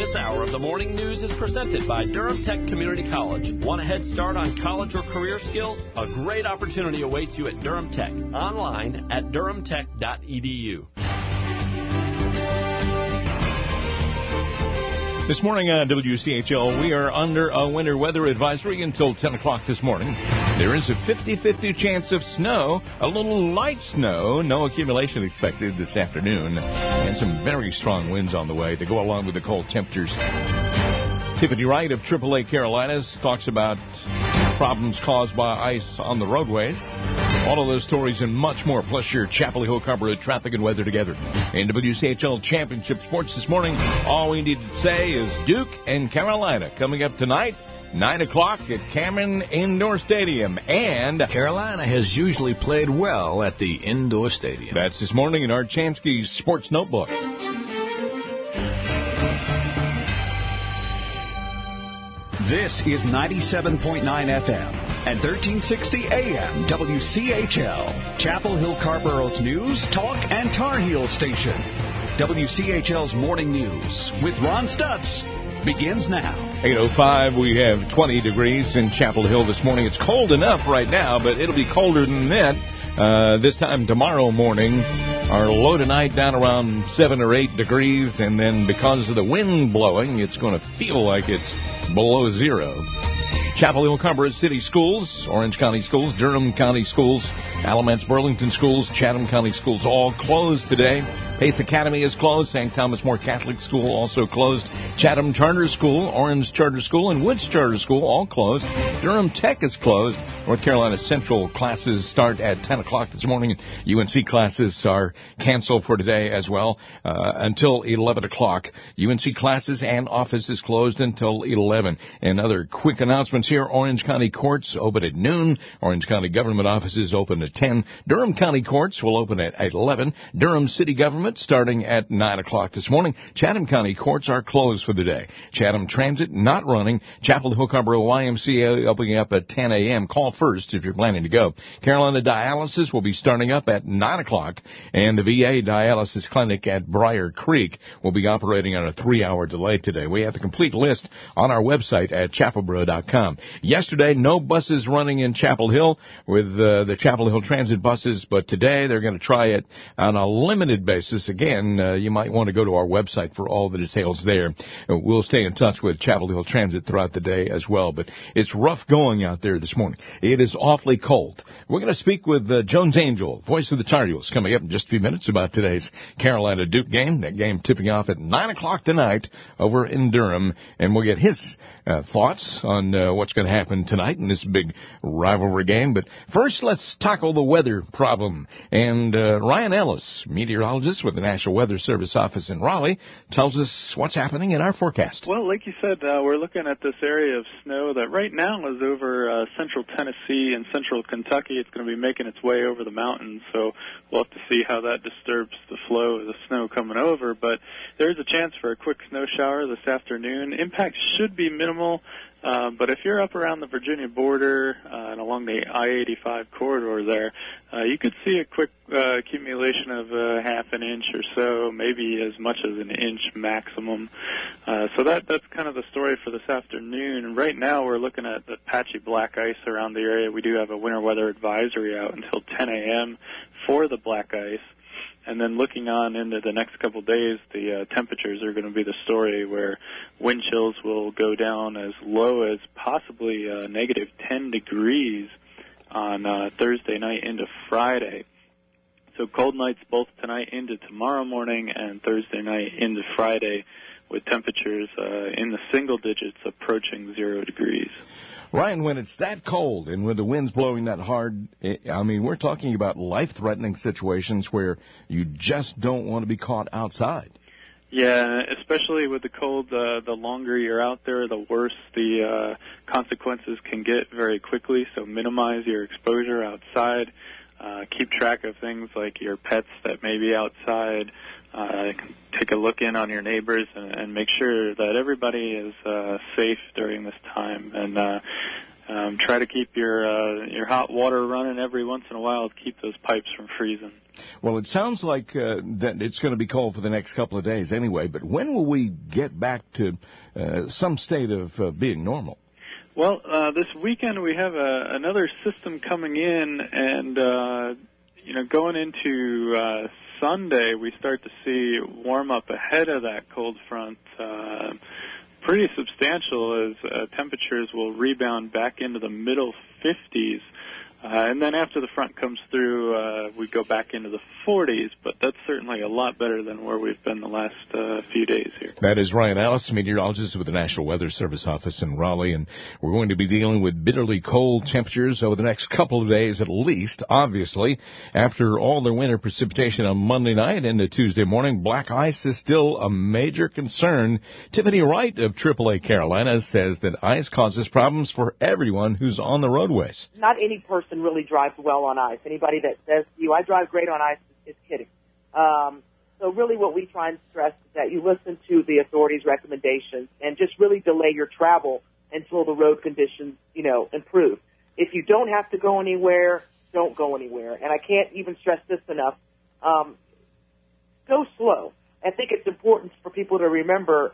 This hour of the morning news is presented by Durham Tech Community College. Want a head start on college or career skills? A great opportunity awaits you at Durham Tech. Online at durhamtech.edu. This morning on WCHL, we are under a winter weather advisory until 10 o'clock this morning. There is a 50-50 chance of snow, a little light snow, no accumulation expected this afternoon, and some very strong winds on the way to go along with the cold temperatures. Tiffany Wright of AAA Carolinas talks about problems caused by ice on the roadways. All of those stories and much more, plus your Chapel Hill Carburetor traffic and weather together. In WCHL Championship Sports this morning, all we need to say is Duke and Carolina coming up tonight, 9 o'clock at Cameron Indoor Stadium. And Carolina has usually played well at the indoor stadium. That's this morning in Art Chansky's Sports Notebook. This is 97.9 FM and 1360 AM WCHL, Chapel Hill Carborough's news, talk, and Tar Heel station. WCHL's Morning News with Ron Stutz begins now. 8:05, we have 20 degrees in Chapel Hill this morning. It's cold enough right now, but it'll be colder than that this time tomorrow morning. Our low tonight down around 7 or 8 degrees, and then because of the wind blowing, it's going to feel like it's below zero. Chapel Hill Carburetor City Schools, Orange County Schools, Durham County Schools, Alamance Burlington Schools, Chatham County Schools all closed today. Pace Academy is closed. St. Thomas More Catholic School also closed. Chatham Charter School, Orange Charter School, and Woods Charter School all closed. Durham Tech is closed. North Carolina Central classes start at 10 o'clock this morning. UNC classes are canceled for today as well until 11 o'clock. UNC classes and offices closed until 11. And other quick announcements here. Orange County Courts open at noon. Orange County Government offices open at 10. Durham County Courts will open at 11. Durham City Government starting at 9 o'clock this morning. Chatham County Courts are closed for the day. Chatham Transit not running. Chapel Hill Carburetor YMCA opening up at 10 a.m. Call first if you're planning to go. Carolina Dialysis will be starting up at 9 o'clock, and the VA Dialysis Clinic at Briar Creek will be operating on a 3-hour delay today. We have the complete list on our website at chapelboro.com. Yesterday, no buses running in Chapel Hill with the Chapel Hill Transit buses, but today they're going to try it on a limited basis. Again, you might want to go to our website for all the details there. We'll stay in touch with Chapel Hill Transit throughout the day as well, but it's rough going out there this morning. It is awfully cold. We're going to speak with Jones Angell, voice of the Tar Heels, coming up in just a few minutes about today's Carolina Duke game. That game tipping off at 9 o'clock tonight over in Durham, and we'll get his thoughts on what's going to happen tonight in this big rivalry game. But first, let's tackle the weather problem. And Ryan Ellis, meteorologist with the National Weather Service office in Raleigh, tells us what's happening in our forecast. Well, like you said, we're looking at this area of snow that right now is over central Tennessee and central Kentucky. It's going to be making its way over the mountains, so we'll have to see how that disturbs the flow of the snow coming over. But there's a chance for a quick snow shower this afternoon. Impact should be minimal. But if you're up around the Virginia border and along the I-85 corridor there, you could see a quick accumulation of half an inch or so, maybe as much as an inch maximum. So that's kind of the story for this afternoon. Right now we're looking at the patchy black ice around the area. We do have a winter weather advisory out until 10 a.m. for the black ice. And then looking on into the next couple of days, the temperatures are going to be the story, where wind chills will go down as low as possibly negative 10 degrees on Thursday night into Friday. So cold nights both tonight into tomorrow morning and Thursday night into Friday, with temperatures in the single digits approaching 0 degrees. Ryan, when it's that cold and when the wind's blowing that hard, I mean, we're talking about life-threatening situations where you just don't want to be caught outside. Yeah, especially with the cold, the longer you're out there, the worse the consequences can get very quickly. So minimize your exposure outside. Keep track of things like your pets that may be outside. Take a look in on your neighbors and make sure that everybody is safe during this time. And try to keep your hot water running every once in a while to keep those pipes from freezing. Well, it sounds like that it's going to be cold for the next couple of days anyway, but when will we get back to some state of being normal? Well, this weekend we have another system coming in, and, going into Sunday, we start to see warm up ahead of that cold front pretty substantial as temperatures will rebound back into the middle 50s. And then after the front comes through, we go back into the 40s, but that's certainly a lot better than where we've been the last few days here. That is Ryan Ellis, meteorologist with the National Weather Service office in Raleigh, and we're going to be dealing with bitterly cold temperatures over the next couple of days at least. Obviously, after all the winter precipitation on Monday night into Tuesday morning, black ice is still a major concern. Tiffany Wright of AAA Carolina says that ice causes problems for everyone who's on the roadways. Not any person really drives well on ice. Anybody that says to you, I drive great on ice, is kidding. So really what we try and stress is that you listen to the authorities' recommendations and just really delay your travel until the road conditions, improve. If you don't have to go anywhere, don't go anywhere. And I can't even stress this enough. Go slow. I think it's important for people to remember,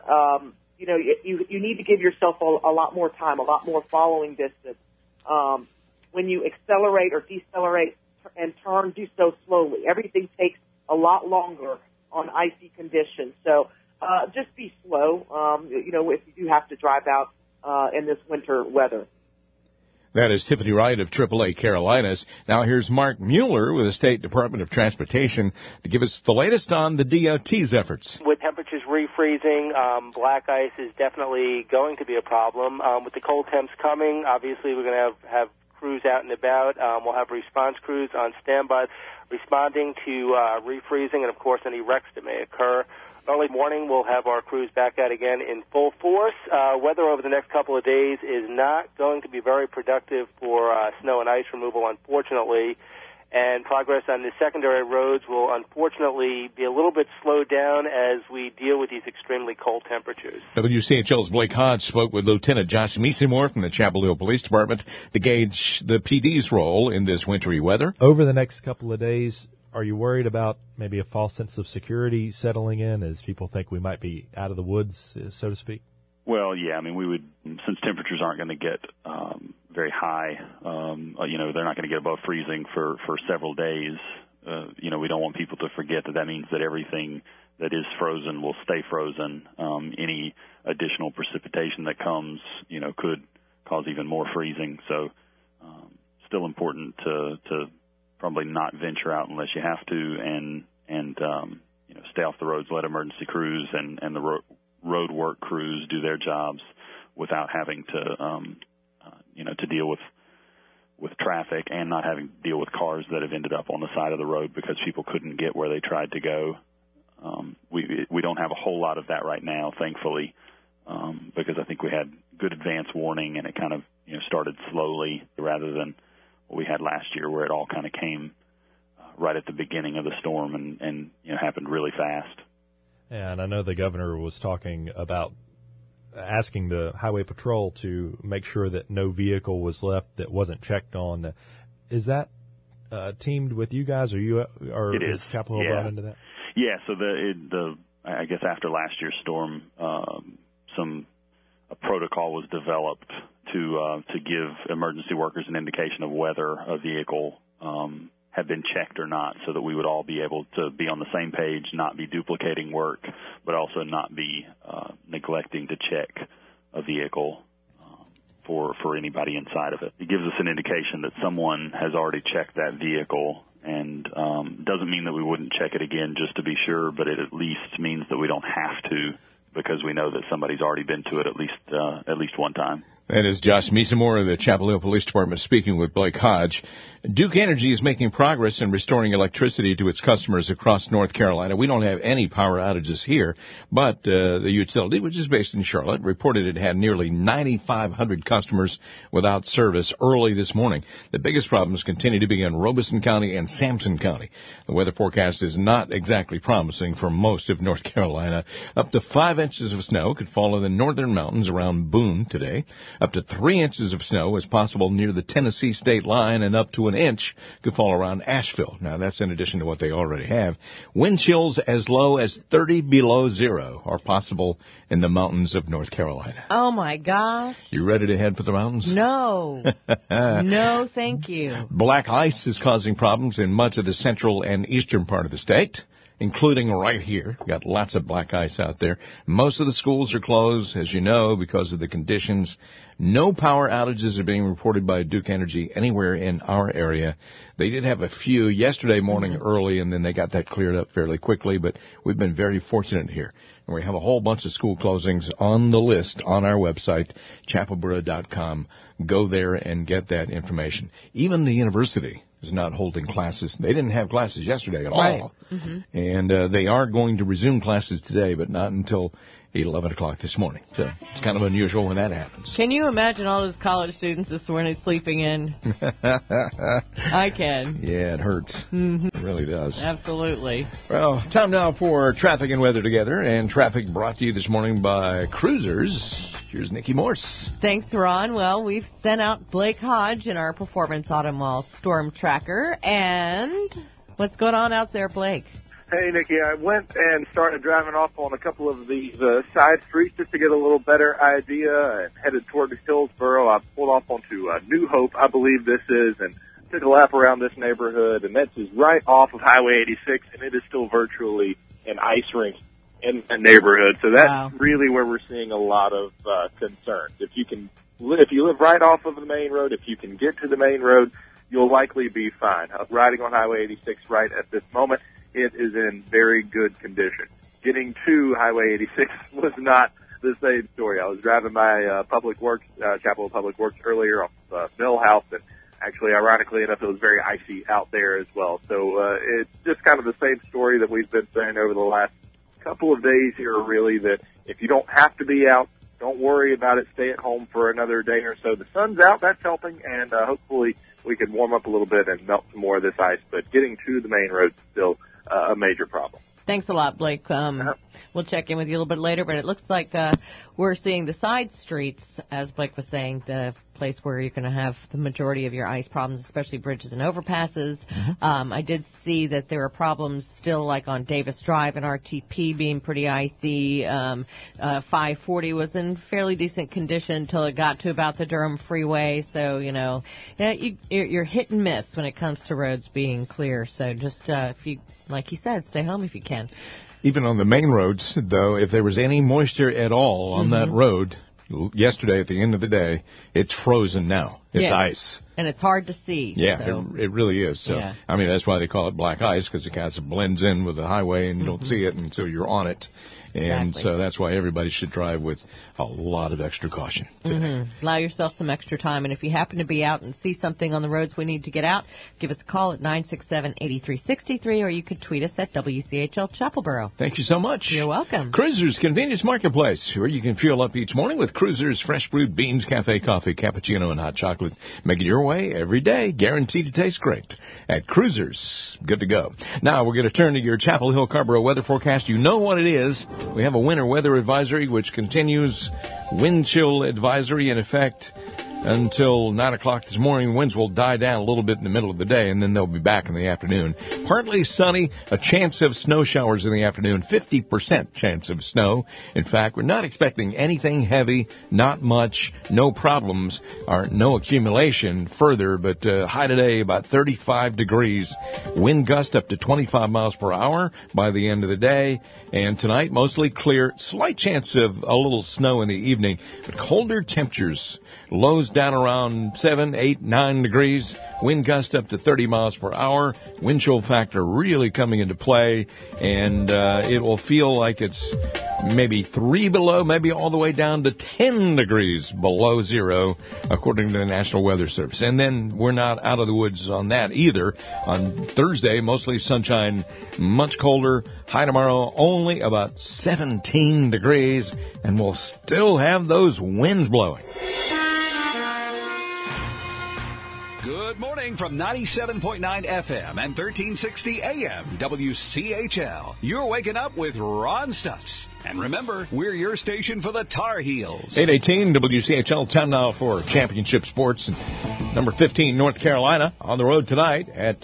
you need to give yourself a lot more time, a lot more following distance. When you accelerate or decelerate and turn, do so slowly. Everything takes a lot longer on icy conditions. So just be slow, if you do have to drive out in this winter weather. That is Tiffany Wright of AAA Carolinas. Now here's Mark Mueller with the State Department of Transportation to give us the latest on the DOT's efforts. With temperatures refreezing, black ice is definitely going to be a problem. With the cold temps coming, obviously we're going to have crews out and about. We'll have response crews on standby responding to refreezing and, of course, any wrecks that may occur. Early morning, we'll have our crews back out again in full force. Weather over the next couple of days is not going to be very productive for snow and ice removal, unfortunately. And progress on the secondary roads will unfortunately be a little bit slowed down as we deal with these extremely cold temperatures. WCHL's Blake Hodge spoke with Lieutenant Josh Meesemore from the Chapel Hill Police Department to gauge the PD's role in this wintry weather. Over the next couple of days, are you worried about maybe a false sense of security settling in as people think we might be out of the woods, so to speak? Well, yeah, we would, since temperatures aren't going to get very high, they're not going to get above freezing for several days. We don't want people to forget that means that everything that is frozen will stay frozen. Any additional precipitation that comes, could cause even more freezing. So, still important to probably not venture out unless you have to, and stay off the roads. Let emergency crews and the road work crews do their jobs without having to deal with traffic and not having to deal with cars that have ended up on the side of the road because people couldn't get where they tried to go. We don't have a whole lot of that right now, thankfully, because I think we had good advance warning and it kind of started slowly rather than what we had last year where it all kind of came right at the beginning of the storm and happened really fast. And I know the governor was talking about asking the Highway Patrol to make sure that no vehicle was left that wasn't checked on. Is that teamed with you guys, or it is Chapel Hill brought into that? Yeah. So I guess after last year's storm, a protocol was developed to give emergency workers an indication of whether a vehicle had been checked or not, so that we would all be able to be on the same page, not be duplicating work, but also not be neglecting to check a vehicle for anybody inside of it. It gives us an indication that someone has already checked that vehicle, and doesn't mean that we wouldn't check it again just to be sure, but it at least means that we don't have to because we know that somebody's already been to it at least one time. That is Josh Meesemore of the Chapel Hill Police Department speaking with Blake Hodge. Duke Energy is making progress in restoring electricity to its customers across North Carolina. We don't have any power outages here, but the utility, which is based in Charlotte, reported it had nearly 9,500 customers without service early this morning. The biggest problems continue to be in Robeson County and Sampson County. The weather forecast is not exactly promising for most of North Carolina. Up to 5 inches of snow could fall in the northern mountains around Boone today. Up to 3 inches of snow is possible near the Tennessee state line, and up to an inch could fall around Asheville. Now, that's in addition to what they already have. Wind chills as low as 30 below zero are possible in the mountains of North Carolina. Oh, my gosh. You ready to head for the mountains? No. No, thank you. Black ice is causing problems in much of the central and eastern part of the state, including right here. Got lots of black ice out there. Most of the schools are closed, as you know, because of the conditions. No power outages are being reported by Duke Energy anywhere in our area. They did have a few yesterday morning early, and then they got that cleared up fairly quickly, but we've been very fortunate here. And we have a whole bunch of school closings on the list on our website, chapelboro.com. Go there and get that information. Even the university is not holding classes. They didn't have classes yesterday at all. And they are going to resume classes today, but not until 11 o'clock this morning. So it's kind of unusual when that happens. Can you imagine all those college students this morning sleeping in? I can. Yeah, it hurts. It really does. Absolutely. Well, time now for traffic and weather together. And traffic brought to you this morning by Cruisers. Here's Nikki Morse. Thanks, Ron. Well, we've sent out Blake Hodge in our Performance Auto Mall Storm Tracker. And what's going on out there, Blake? Hey, Nikki, I went and started driving off on a couple of these side streets just to get a little better idea and headed toward Hillsboro. I pulled off onto New Hope, I believe this is, and took a lap around this neighborhood, and that's just right off of Highway 86, and it is still virtually an ice rink in the neighborhood. So that's really where we're seeing a lot of concerns. If you live right off of the main road, if you can get to the main road, you'll likely be fine. Riding on Highway 86 right at this moment, it is in very good condition. Getting to Highway 86 was not the same story. I was driving by Public Works, Chapel Public Works earlier off Millhouse, and actually, ironically enough, it was very icy out there as well. So it's just kind of the same story that we've been saying over the last couple of days here, really, that if you don't have to be out, don't worry about it. Stay at home for another day or so. The sun's out, that's helping, and hopefully we can warm up a little bit and melt some more of this ice. But getting to the main road is still a major problem. Thanks a lot, Blake. We'll check in with you a little bit later, but it looks like we're seeing the side streets, as Blake was saying, the place where you're going to have the majority of your ice problems, especially bridges and overpasses. I did see that there are problems still, like on Davis Drive and RTP being pretty icy. 540 was in fairly decent condition until it got to about the Durham Freeway. So, you're hit and miss when it comes to roads being clear. So just, if you, like he said, stay home if you can. Even on the main roads, though, if there was any moisture at all on that road yesterday at the end of the day, it's frozen now. It's ice. And it's hard to see. Yeah, so. it really is. So, I mean, that's why they call it black ice, because it kind of blends in with the highway and you don't see it until you're on it. And so that's why everybody should drive with a lot of extra caution. Allow yourself some extra time. And if you happen to be out and see something on the roads we need to get out, give us a call at 967-8363, or you could tweet us at WCHL Chapelboro. Thank you so much. You're welcome. Cruisers Convenience Marketplace, where you can fuel up each morning with Cruisers fresh brewed beans, cafe coffee, cappuccino, and hot chocolate. Make it your way every day. Guaranteed to taste great. At Cruisers, good to go. Now we're going to turn to your Chapel Hill Carrboro weather forecast. You know what it is. We have a winter weather advisory, which continues. Wind chill advisory in effect until 9 o'clock this morning. Winds will die down a little bit in the middle of the day, and then they'll be back in the afternoon. Partly sunny, a chance of snow showers in the afternoon, 50% chance of snow. In fact, we're not expecting anything heavy, not much, no problems, or no accumulation further, but high today about 35 degrees. Wind gust up to 25 miles per hour by the end of the day. And tonight, mostly clear, slight chance of a little snow in the evening, but colder temperatures. Lows down around 7, 8, 9 degrees. Wind gust up to 30 miles per hour. Wind chill factor really coming into play. And it will feel like it's maybe 3 below, maybe all the way down to 10 degrees below zero, according to the National Weather Service. And then we're not out of the woods on that either. On Thursday, mostly sunshine, much colder. High tomorrow, only about 17 degrees. And we'll still have those winds blowing. Good morning from 97.9 FM and 1360 AM WCHL. You're waking up with Ron Stutz. And remember, we're your station for the Tar Heels. 8:18 WCHL, time now for championship sports. And number 15, North Carolina, on the road tonight at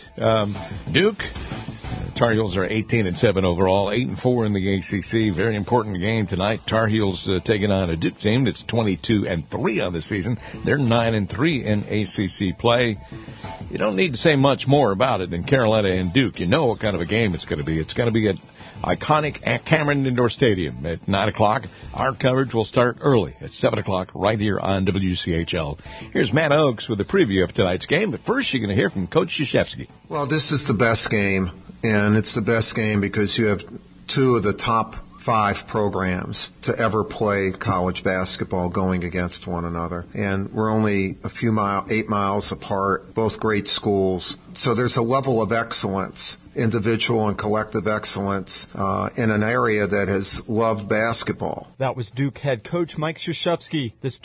Duke. Tar Heels are 18-7 overall, 8-4 in the ACC. Very important game tonight. Tar Heels taking on a Duke team that's 22-3 on the season. They're 9-3 in ACC play. You don't need to say much more about it than Carolina and Duke. You know what kind of a game it's going to be. It's going to be at iconic Cameron Indoor Stadium at 9 o'clock. Our coverage will start early at 7 o'clock right here on WCHL. Here's Matt Oakes with a preview of tonight's game. But first, you're going to hear from Coach Krzyzewski. Well, this is the best game, and it's the best game because you have two of the top 5 programs to ever play college basketball going against one another. And we're only 8 miles apart, both great schools. So there's a level of excellence, individual and collective excellence, in an area that has loved basketball. That was Duke head coach Mike Krzyzewski. This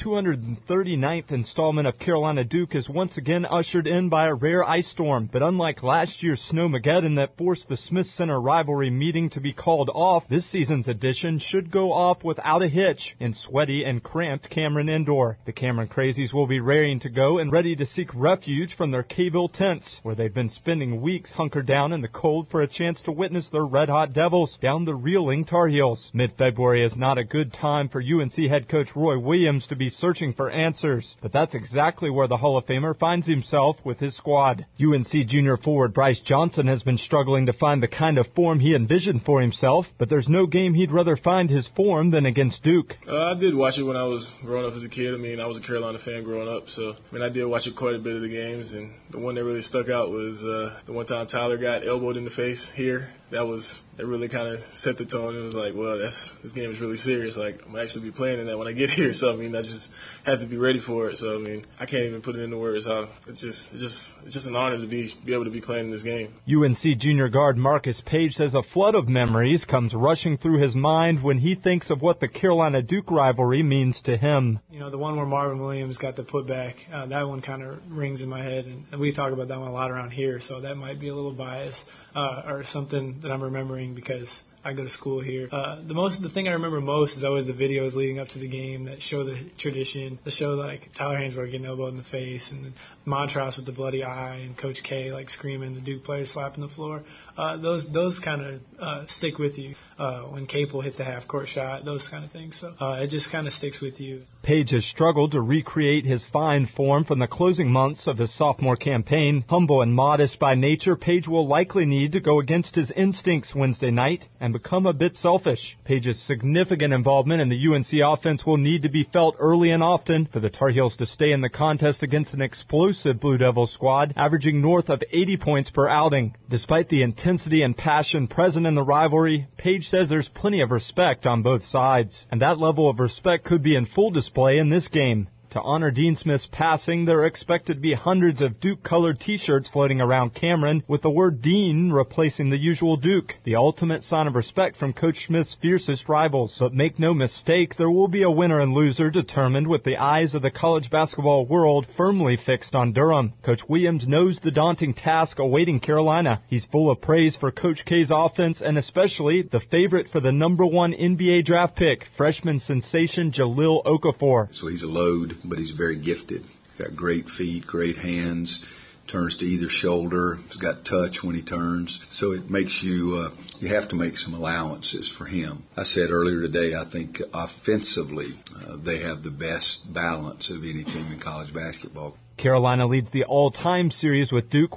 239th installment of Carolina Duke is once again ushered in by a rare ice storm. But unlike last year's Snowmageddon that forced the Smith Center rivalry meeting to be called off, this season's edition should go off without a hitch in sweaty and cramped Cameron Indoor. The Cameron Crazies will be raring to go and ready to seek refuge from their K-ville tents, where they've been spending weeks hunkered down in the cold for a chance to witness their red-hot Devils down the reeling Tar Heels. Mid-February is not a good time for UNC head coach Roy Williams to be searching for answers, but that's exactly where the Hall of Famer finds himself with his squad. UNC junior forward Bryce Johnson has been struggling to find the kind of form he envisioned for himself, but there's no game he'd rather find his form than against Duke. I did watch it when I was growing up as a kid. I was a Carolina fan growing up, so I did watch it quite a bit of the games, and the one that really stuck out was the one time Tyler got elbowed in the face here. That really kind of set the tone. It was like, well, this game is really serious. Like, I'm actually be playing in that when I get here. So, I just have to be ready for it. So, I can't even put it into words. It's just an honor to be able to be playing in this game. UNC junior guard Marcus Page says a flood of memories comes rushing through his mind when he thinks of what the Carolina-Duke rivalry means to him. The one where Marvin Williams got the putback, that one kind of rings in my head. And we talk about that one a lot around here, so that might be a little biased or something that I'm remembering because I go to school here. The thing I remember most is always the videos leading up to the game that show the tradition, that show like Tyler Hansbrough getting elbowed in the face, and then Montross with the bloody eye, and Coach K like screaming, the Duke players slapping the floor. Those kind of stick with you. When Capel hit the half-court shot, those kind of things. So it just kind of sticks with you. Page has struggled to recreate his fine form from the closing months of his sophomore campaign. Humble and modest by nature, Page will likely need to go against his instincts Wednesday night and become a bit selfish. Page's significant involvement in the UNC offense will need to be felt early and often for the Tar Heels to stay in the contest against an explosive Blue Devil squad, averaging north of 80 points per outing. Despite the intensity and passion present in the rivalry, Page says there's plenty of respect on both sides, and that level of respect could be in full display in this game. To honor Dean Smith's passing, there are expected to be hundreds of Duke-colored T-shirts floating around Cameron with the word Dean replacing the usual Duke, the ultimate sign of respect from Coach Smith's fiercest rivals. But make no mistake, there will be a winner and loser determined with the eyes of the college basketball world firmly fixed on Durham. Coach Williams knows the daunting task awaiting Carolina. He's full of praise for Coach K's offense and especially the favorite for the number 1 NBA draft pick, freshman sensation Jahlil Okafor. So he's a load, but he's very gifted. He's got great feet, great hands, turns to either shoulder. He's got touch when he turns. So it makes you have to make some allowances for him. I said earlier today, I think offensively they have the best balance of any team in college basketball. Carolina leads the all-time series with Duke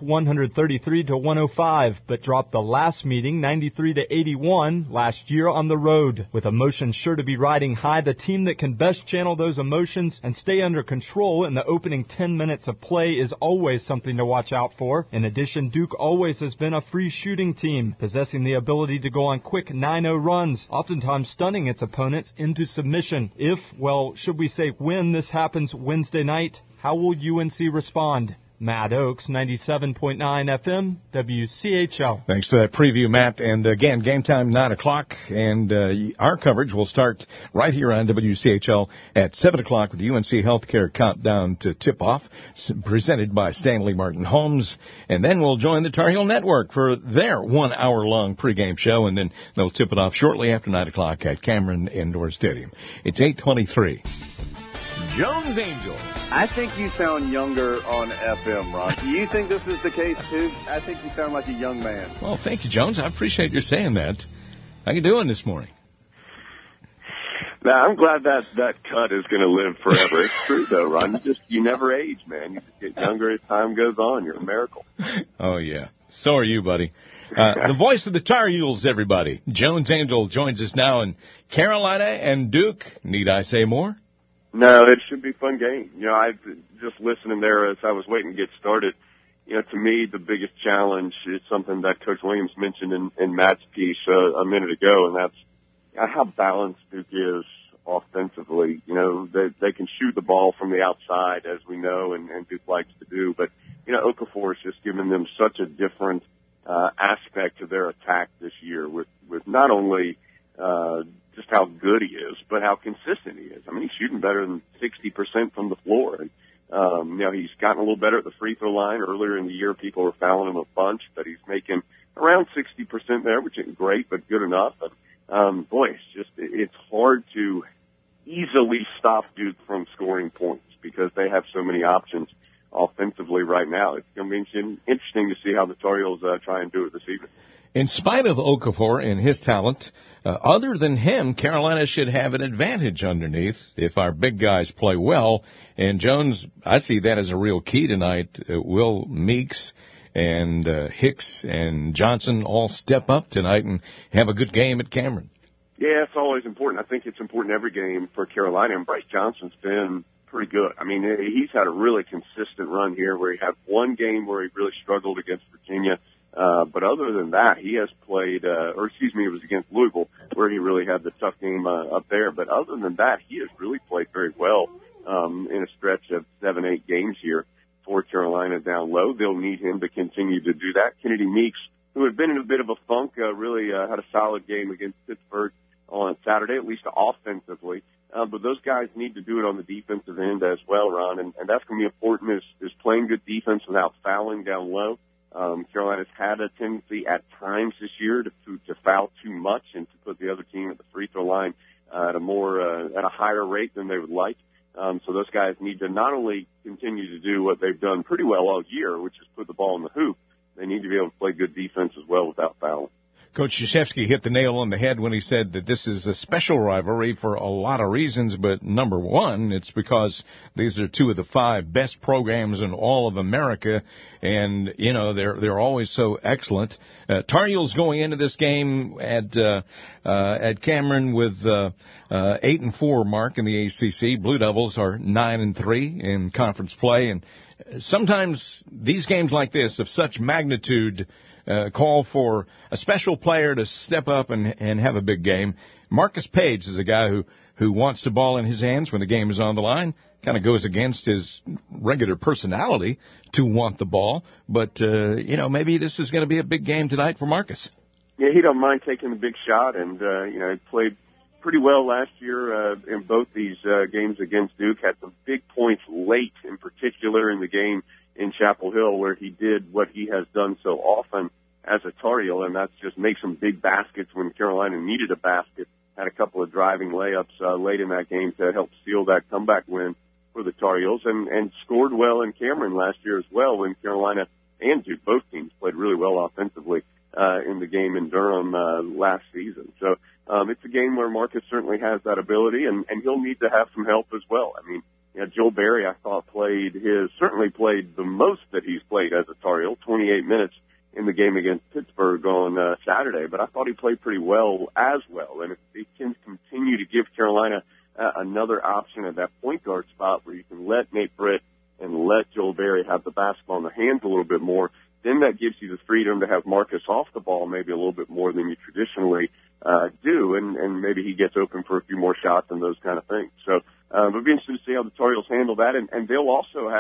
133-105, but dropped the last meeting 93-81 last year on the road. With emotions sure to be riding high, the team that can best channel those emotions and stay under control in the opening 10 minutes of play is always something to watch out for. In addition, Duke always has been a free shooting team, possessing the ability to go on quick 9-0 runs, oftentimes stunning its opponents into submission. If, well, should we say when this happens Wednesday night, how will UNC respond? Matt Oakes, 97.9 FM, WCHL. Thanks for that preview, Matt. And again, game time 9 o'clock, and our coverage will start right here on WCHL at 7 o'clock with the UNC Healthcare Countdown to Tip-Off, presented by Stanley Martin Homes. And then we'll join the Tar Heel Network for their 1 hour-long pregame show, and then they'll tip it off shortly after 9 o'clock at Cameron Indoor Stadium. It's 8:23. Jones Angels. I think you sound younger on FM, Ron. Do you think this is the case, too? I think you sound like a young man. Well, thank you, Jones. I appreciate you saying that. How you doing this morning? Now, I'm glad that cut is going to live forever. It's true, though, Ron. You never age, man. You just get younger as time goes on. You're a miracle. Oh, yeah. So are you, buddy. The voice of the Tar Heels, everybody. Jones Angel joins us now in Carolina and Duke. Need I say more? No, it should be a fun game. You know, I just listening there as I was waiting to get started. You know, to me, the biggest challenge is something that Coach Williams mentioned in Matt's piece a minute ago, and that's how balanced Duke is offensively. You know, they can shoot the ball from the outside, as we know, and Duke likes to do. But, you know, Okafor has just given them such a different aspect to their attack this year with not only just how good he is, but how consistent he is. I mean, he's shooting better than 60% from the floor. And, you know, he's gotten a little better at the free throw line. Earlier in the year, people were fouling him a bunch, but he's making around 60% there, which isn't great, but good enough. And, boy, it's hard to easily stop Duke from scoring points because they have so many options offensively right now. It's going to be interesting to see how the Tar Heels try and do it this evening. In spite of Okafor and his talent, other than him, Carolina should have an advantage underneath if our big guys play well. And Jones, I see that as a real key tonight. Will Meeks and Hicks and Johnson all step up tonight and have a good game at Cameron? Yeah, it's always important. I think it's important every game for Carolina, and Bryce Johnson's been pretty good. I mean, he's had a really consistent run here where he had one game where he really struggled against Virginia. But other than that, he has played, it was against Louisville where he really had the tough game up there. But other than that, he has really played very well in a stretch of 7-8 games here for Carolina down low. They'll need him to continue to do that. Kennedy Meeks, who had been in a bit of a funk, really had a solid game against Pittsburgh on Saturday, at least offensively. But those guys need to do it on the defensive end as well, Ron, and that's going to be important is playing good defense without fouling down low. Carolina's had a tendency at times this year to foul too much and to put the other team at the free throw line at a higher rate than they would like. So those guys need to not only continue to do what they've done pretty well all year, which is put the ball in the hoop, they need to be able to play good defense as well without fouling. Coach Krzyzewski hit the nail on the head when he said that this is a special rivalry for a lot of reasons, but number one, it's because these are two of the 5 best programs in all of America, and, you know, they're always so excellent. Tar Heels going into this game at Cameron with 8-4 mark in the ACC. Blue Devils are 9-3 in conference play, and sometimes these games like this of such magnitude call for a special player to step up and have a big game. Marcus Page is a guy who wants the ball in his hands when the game is on the line. Kind of goes against his regular personality to want the ball. But, you know, maybe this is going to be a big game tonight for Marcus. Yeah, he don't mind taking the big shot, and, you know, he played pretty well last year in both these games against Duke. Had some big points late, in particular in the game in Chapel Hill, where he did what he has done so often as a Tar Heel, and that's just make some big baskets when Carolina needed a basket. Had a couple of driving layups late in that game to help seal that comeback win for the Tar Heels, and scored well in Cameron last year as well when Carolina and Duke, both teams, played really well offensively in the game in Durham last season. So it's a game where Marcus certainly has that ability, and he'll need to have some help as well. I mean, you know, Joel Berry, I thought, certainly played the most that he's played as a Tar Heel, 28 minutes in the game against Pittsburgh on Saturday, but I thought he played pretty well as well. And if he can continue to give Carolina another option at that point guard spot where you can let Nate Britt and let Joel Berry have the basketball in the hands a little bit more, then that gives you the freedom to have Marcus off the ball maybe a little bit more than you traditionally do, and maybe he gets open for a few more shots and those kind of things. So it'll be interesting to see how the Tar Heels handle that, and they'll also have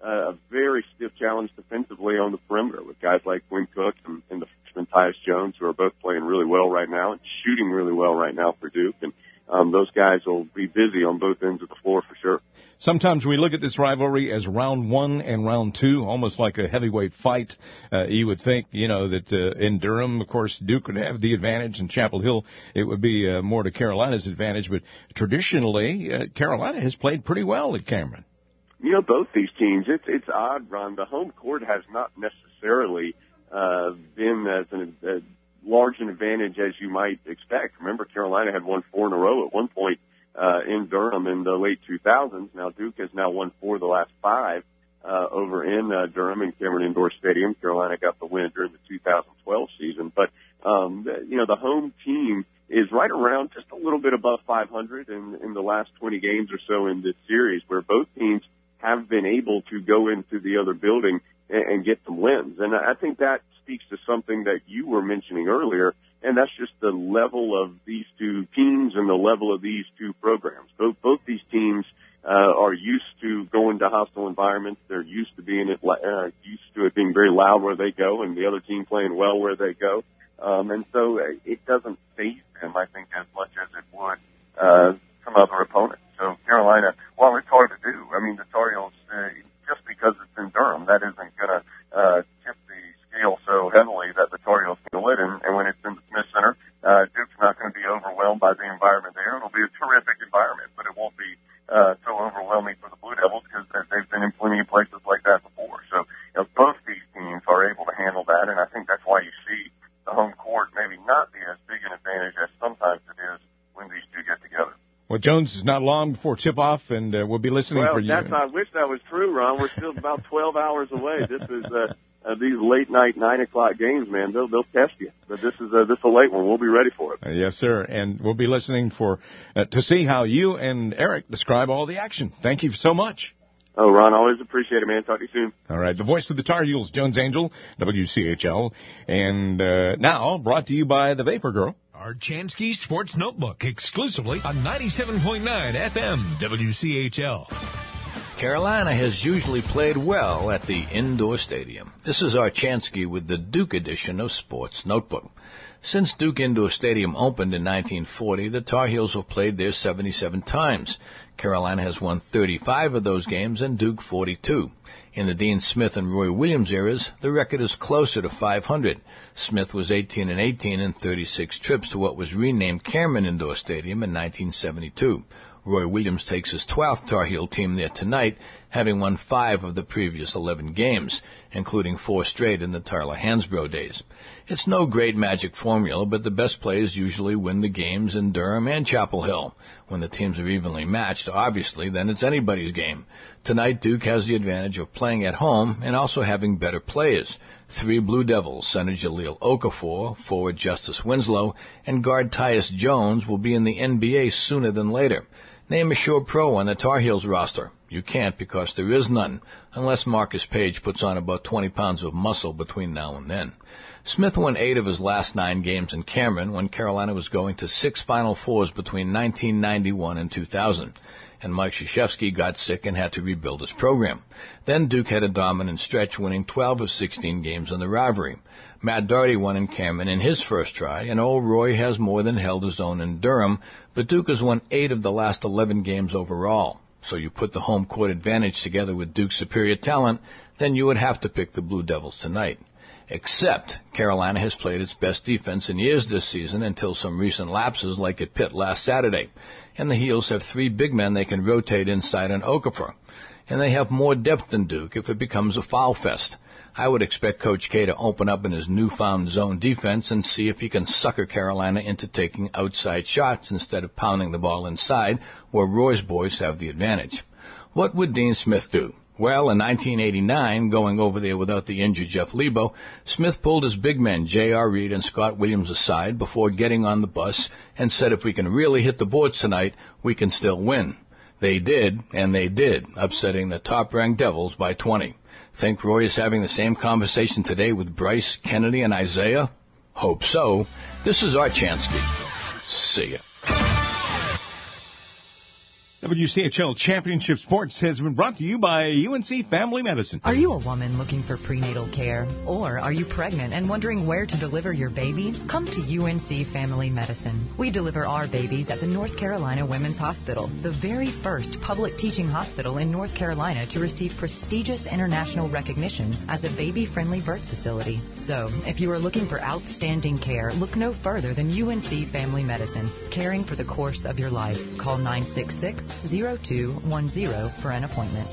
a very stiff challenge defensively on the perimeter with guys like Quinn Cook and the freshman Tyus Jones, who are both playing really well right now and shooting really well right now for Duke. And those guys will be busy on both ends of the floor for sure. Sometimes we look at this rivalry as round 1 and round 2, almost like a heavyweight fight. You would think, that in Durham, of course, Duke would have the advantage. In Chapel Hill, it would be more to Carolina's advantage. But traditionally, Carolina has played pretty well at Cameron. Both these teams, it's odd, Ron. The home court has not necessarily been as large an advantage as you might expect. Remember, Carolina had won 4 in a row at one point in Durham in the late 2000s. Now Duke has now won 4 of the last 5 over in Durham and Cameron Indoor Stadium. Carolina got the win during the 2012 season. But, the home team is right around just a little bit above 500 in the last 20 games or so in this series, where both teams have been able to go into the other building and get some wins. And I think that speaks to something that you were mentioning earlier, and that's just the level of these two teams and the level of these two programs. Both these teams are used to going to hostile environments. They're used to it being very loud where they go, and the other team playing well where they go. And so it doesn't faze them, I think, as much as it would some other opponents. So Carolina, while it's hard to do, the Tar Heels, just because it's in Durham, that isn't going to tip the scale so heavily that the Tar Heels can win. And when it's in the Smith Center, Duke's not going to be overwhelmed by the environment there. It'll be a terrific environment, but it won't be so overwhelming for the Blue Devils because they've been in plenty of places like that before. So both these teams are able to handle that, and I think that's why you see the home court maybe not be as big an advantage as sometimes it is when these two get together. Well, Jones, is not long before tip-off, and we'll be listening for you. I wish that was true, Ron. We're still about 12 hours away. This is these late-night 9 o'clock games, man. They'll test you. But this is a late one. We'll be ready for it. Yes, sir. And we'll be listening to see how you and Eric describe all the action. Thank you so much. Oh, Ron, always appreciate it, man. Talk to you soon. All right. The voice of the Tar Heels, Jones Angell, WCHL. And now brought to you by the Vapor Girl. Archansky Sports Notebook, exclusively on 97.9 FM, WCHL. Carolina has usually played well at the indoor stadium. This is Archansky with the Duke edition of Sports Notebook. Since Duke Indoor Stadium opened in 1940, the Tar Heels have played there 77 times. Carolina has won 35 of those games and Duke 42. In the Dean Smith and Roy Williams eras, the record is closer to 500. Smith was 18-18 in 36 trips to what was renamed Cameron Indoor Stadium in 1972. Roy Williams takes his 12th Tar Heel team there tonight, having won 5 of the previous 11 games, including 4 straight in the Tyler-Hansbrough days. It's no great magic formula, but the best players usually win the games in Durham and Chapel Hill. When the teams are evenly matched, obviously, then it's anybody's game. Tonight, Duke has the advantage of playing at home and also having better players. 3 Blue Devils, center Jahlil Okafor, forward Justice Winslow, and guard Tyus Jones will be in the NBA sooner than later. Name a sure pro on the Tar Heels roster. You can't because there is none, unless Marcus Page puts on about 20 pounds of muscle between now and then. Smith won 8 of his last 9 games in Cameron when Carolina was going to 6 Final Fours between 1991 and 2000. And Mike Krzyzewski got sick and had to rebuild his program. Then Duke had a dominant stretch, winning 12 of 16 games in the rivalry. Matt Doherty won in Cameron in his first try, and old Roy has more than held his own in Durham, but Duke has won 8 of the last 11 games overall. So you put the home court advantage together with Duke's superior talent, then you would have to pick the Blue Devils tonight. Except Carolina has played its best defense in years this season until some recent lapses like at Pitt last Saturday. And the Heels have 3 big men they can rotate inside on Okafor. And they have more depth than Duke if it becomes a foul fest. I would expect Coach K to open up in his newfound zone defense and see if he can sucker Carolina into taking outside shots instead of pounding the ball inside, where Roy's boys have the advantage. What would Dean Smith do? Well, in 1989, going over there without the injured Jeff Lebo, Smith pulled his big men, J.R. Reed and Scott Williams, aside before getting on the bus and said if we can really hit the boards tonight, we can still win. They did, and they did, upsetting the top-ranked Devils by 20. Think Roy is having the same conversation today with Bryce, Kennedy, and Isaiah? Hope so. This is Archansky. See ya. WCHL Championship Sports has been brought to you by UNC Family Medicine. Are you a woman looking for prenatal care? Or are you pregnant and wondering where to deliver your baby? Come to UNC Family Medicine. We deliver our babies at the North Carolina Women's Hospital, the very first public teaching hospital in North Carolina to receive prestigious international recognition as a baby-friendly birth facility. So, if you are looking for outstanding care, look no further than UNC Family Medicine, caring for the course of your life. Call 966-0210 for an appointment.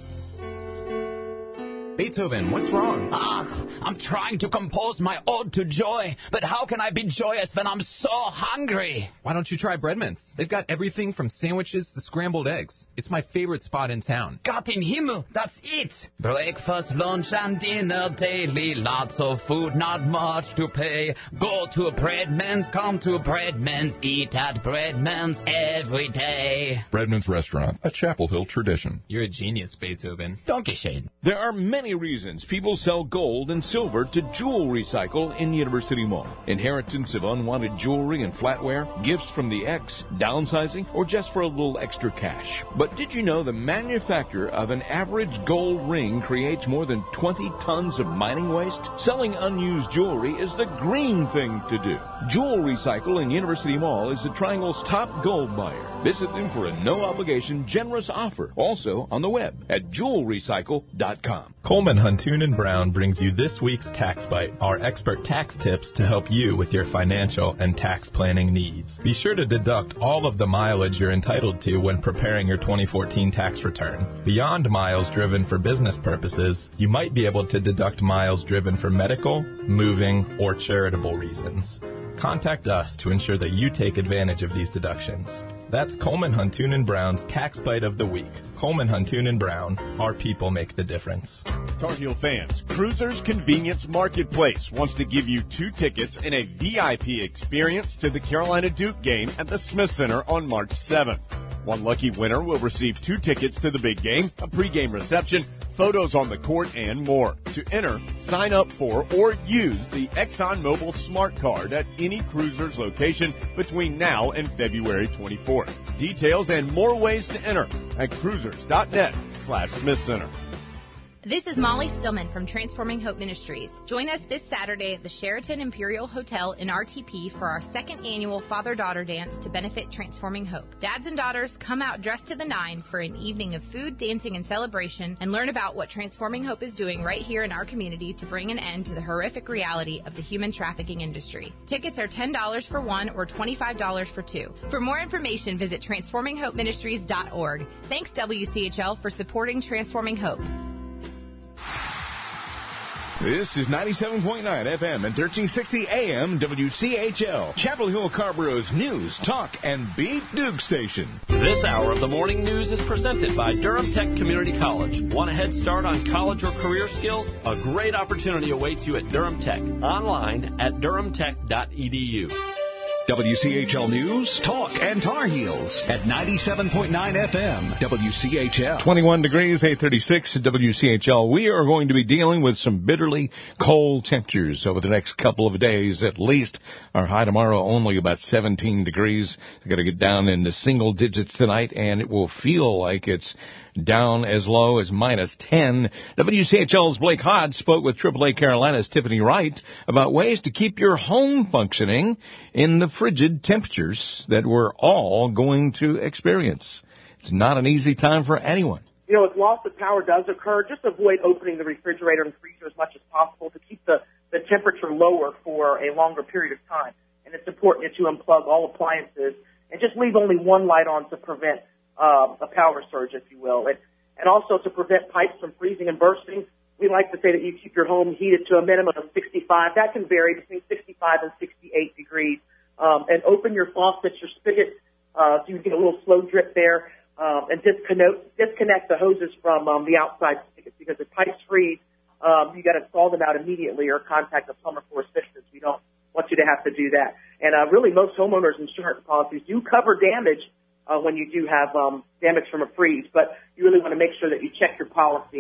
Beethoven, what's wrong? I'm trying to compose my ode to joy, but how can I be joyous when I'm so hungry? Why don't you try Bread Mints? They've got everything from sandwiches to scrambled eggs. It's my favorite spot in town. Gott in Himmel, that's it! Breakfast, lunch, and dinner daily. Lots of food, not much to pay. Go to Bread Mints, come to Bread Mints, eat at Bread Mints every day. Bread Mints Restaurant, a Chapel Hill tradition. You're a genius, Beethoven. Dankeschön. There are many reasons people sell gold and silver to Jewel Recycle in University Mall. Inheritance of unwanted jewelry and flatware, gifts from the ex, downsizing, or just for a little extra cash. But did you know the manufacture of an average gold ring creates more than 20 tons of mining waste? Selling unused jewelry is the green thing to do. Jewel Recycle in University Mall is the Triangle's top gold buyer. Visit them for a no-obligation, generous offer. Also on the web at jewelrecycle.com. Coleman, Huntoon & Brown brings you this week's Tax Bite, our expert tax tips to help you with your financial and tax planning needs. Be sure to deduct all of the mileage you're entitled to when preparing your 2014 tax return. Beyond miles driven for business purposes, you might be able to deduct miles driven for medical, moving, or charitable reasons. Contact us to ensure that you take advantage of these deductions. That's Coleman, Huntoon & Brown's Tax Bite of the Week. Coleman, Huntoon & Brown, our people make the difference. Tar Heel fans, Cruisers Convenience Marketplace wants to give you 2 tickets and a VIP experience to the Carolina Duke game at the Smith Center on March 7th. One lucky winner will receive 2 tickets to the big game, a pregame reception, photos on the court, and more. To enter, sign up for or use the ExxonMobil Smart Card at any Cruisers location between now and February 24th. Details and more ways to enter at cruisers.net/Smith Center. This is Molly Stillman from Transforming Hope Ministries. Join us this Saturday at the Sheraton Imperial Hotel in RTP for our 2nd annual Father-Daughter Dance to benefit Transforming Hope. Dads and daughters, come out dressed to the nines for an evening of food, dancing, and celebration, and learn about what Transforming Hope is doing right here in our community to bring an end to the horrific reality of the human trafficking industry. Tickets are $10 for 1 or $25 for 2. For more information, visit transforminghopeministries.org. Thanks, WCHL, for supporting Transforming Hope. This is 97.9 FM and 1360 AM WCHL, Chapel Hill Carborough's news, talk, and beat Duke station. This hour of the morning news is presented by Durham Tech Community College. Want a head start on college or career skills? A great opportunity awaits you at Durham Tech. Online at durhamtech.edu. WCHL News, Talk, and Tar Heels at 97.9 FM, WCHL. 21 degrees, 836 at WCHL. We are going to be dealing with some bitterly cold temperatures over the next couple of days at least. Our high tomorrow only about 17 degrees. We've got to get down into single digits tonight, and it will feel like it's down as low as minus 10. WCHL's Blake Hodge spoke with AAA Carolina's Tiffany Wright about ways to keep your home functioning in the frigid temperatures that we're all going to experience. It's not an easy time for anyone. You know, if loss of power does occur, just avoid opening the refrigerator and freezer as much as possible to keep the temperature lower for a longer period of time. And it's important that you unplug all appliances and just leave only one light on to prevent a power surge, if you will. And also to prevent pipes from freezing and bursting, we like to say that you keep your home heated to a minimum of 65. That can vary between 65 and 68 degrees. And open your faucets, your spigot, so you get a little slow drip there. And disconnect the hoses from the outside spigots, because if pipes freeze, you got to install them out immediately or contact a plumber for assistance. We don't want you to have to do that. And really, most homeowners' insurance policies do cover damage when you do have damage from a freeze, but you really want to make sure that you check your policy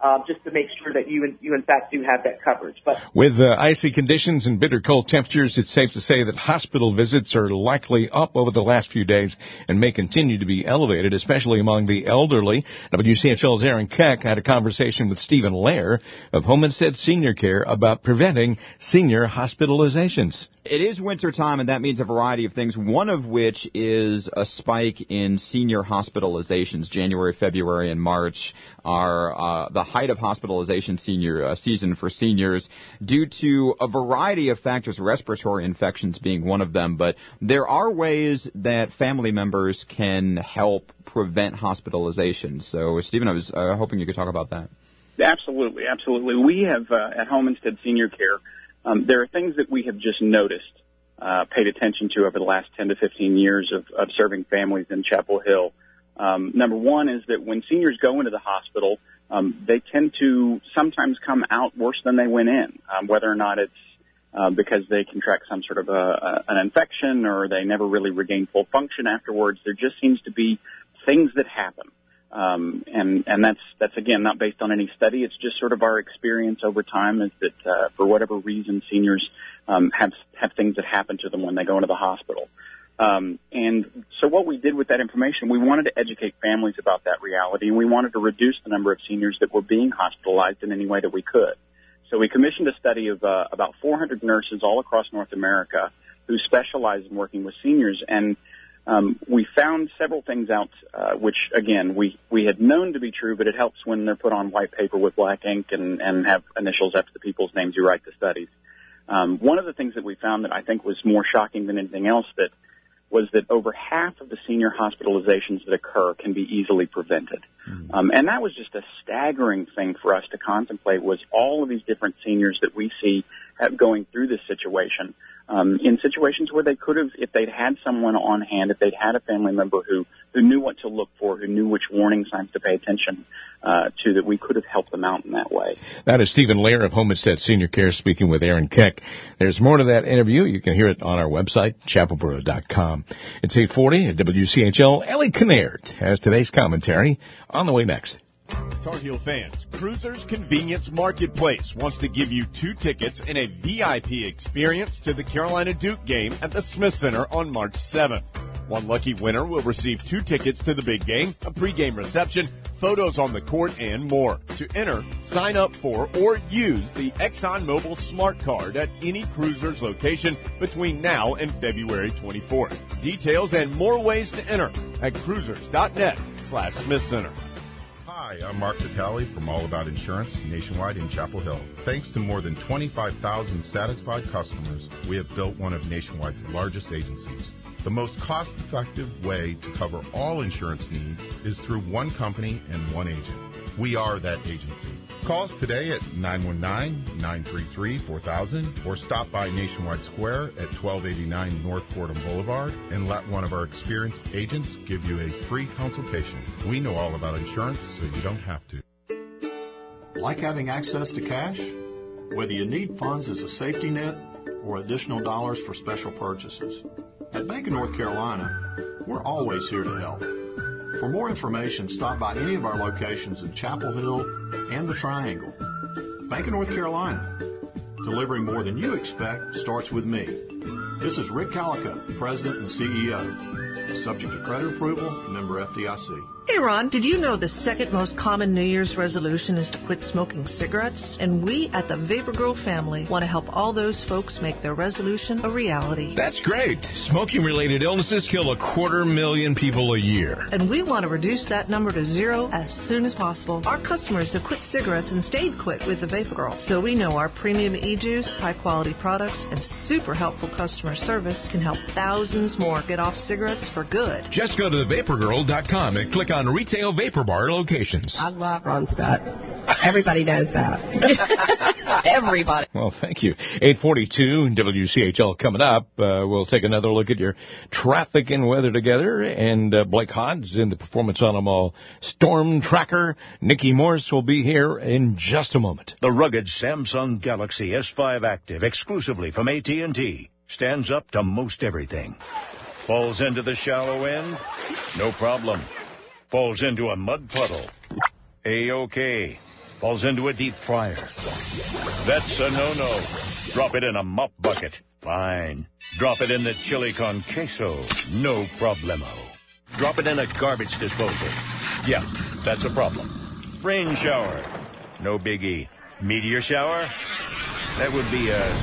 just to make sure that you in fact do have that coverage. But with icy conditions and bitter cold temperatures, it's safe to say that hospital visits are likely up over the last few days and may continue to be elevated, especially among the elderly. WCHL's Aaron Keck had a conversation with Stephen Lair of Homestead Senior Care about preventing senior hospitalizations. It is wintertime, and that means a variety of things, one of which is a spike in senior hospitalizations. January, February, and March are the height of hospitalization season for seniors due to a variety of factors, respiratory infections being one of them. But there are ways that family members can help prevent hospitalizations. So, Stephen, I was hoping you could talk about that. Absolutely, absolutely. We have at Homestead Senior Care, there are things that we have just noticed, paid attention to over the last 10 to 15 years of serving families in Chapel Hill. Number one is that when seniors go into the hospital, they tend to sometimes come out worse than they went in, whether or not it's because they contract some sort of an infection or they never really regain full function afterwards. There just seems to be things that happen. And that's again not based on any study. It's just sort of our experience over time is that for whatever reason seniors have things that happen to them when they go into the hospital. And so what we did with that information, we wanted to educate families about that reality, and we wanted to reduce the number of seniors that were being hospitalized in any way that we could. So we commissioned a study of about 400 nurses all across North America who specialize in working with seniors, and we found several things out, which, again, we had known to be true, but it helps when they're put on white paper with black ink and have initials after the people's names who write the studies. One of the things that we found that I think was more shocking than anything else was that over half of the senior hospitalizations that occur can be easily prevented. And that was just a staggering thing for us to contemplate, was all of these different seniors that we see going through this situation, in situations where they could have, if they'd had someone on hand, if they'd had a family member who knew what to look for, who knew which warning signs to pay attention to, that we could have helped them out in that way. That is Stephen Lair of Homestead Senior Care speaking with Aaron Keck. There's more to that interview. You can hear it on our website, chapelboro.com. It's 8:40 at WCHL. Ellie Kinnaird has today's commentary on the way next. Tar Heel fans, Cruisers Convenience Marketplace wants to give you 2 tickets and a VIP experience to the Carolina Duke game at the Smith Center on March 7th. One lucky winner will receive 2 tickets to the big game, a pregame reception, photos on the court, and more. To enter, sign up for or use the ExxonMobil Smart Card at any Cruisers location between now and February 24th. Details and more ways to enter at cruisers.net/Smith Center. Hi, I'm Mark Vitale from All About Insurance nationwide in Chapel Hill. Thanks to more than 25,000 satisfied customers, we have built one of Nationwide's largest agencies. The most cost-effective way to cover all insurance needs is through one company and one agent. We are that agency. Call us today at 919-933-4000 or stop by Nationwide Square at 1289 North Fordham Boulevard and let one of our experienced agents give you a free consultation. We know all about insurance, so you don't have to. Like having access to cash? Whether you need funds as a safety net or additional dollars for special purchases. At Bank of North Carolina, we're always here to help. For more information, stop by any of our locations in Chapel Hill and the Triangle. Bank of North Carolina. Delivering more than you expect starts with me. This is Rick Calico, President and CEO. Subject to credit approval, member FDIC. Hey, Ron, did you know the second most common New Year's resolution is to quit smoking cigarettes? And we at the Vapor Girl family want to help all those folks make their resolution a reality. That's great. Smoking-related illnesses kill 250,000 people a year. And we want to reduce that number to 0 as soon as possible. Our customers have quit cigarettes and stayed quit with the Vapor Girl. So we know our premium e-juice, high-quality products, and super helpful customer service can help thousands more get off cigarettes for good. Just go to thevaporgirl.com and click on Retail Vapor Bar locations. I love Ron Stutz. Everybody knows that. Everybody. Well, thank you. 8:42 WCHL coming up. We'll take another look at your traffic and weather together. And Blake Hodge in the Performance Automall Storm Tracker. Nikki Morse will be here in just a moment. The rugged Samsung Galaxy S5 Active, exclusively from AT&T, stands up to most everything. Falls into the shallow end? No problem. Falls into a mud puddle? A-OK. falls into a deep fryer. That's a no-no. Drop it in a mop bucket. Fine. Drop it in the chili con queso. No problemo. Drop it in a garbage disposal. Yeah, that's a problem. Rain shower. No biggie. Meteor shower? That would be a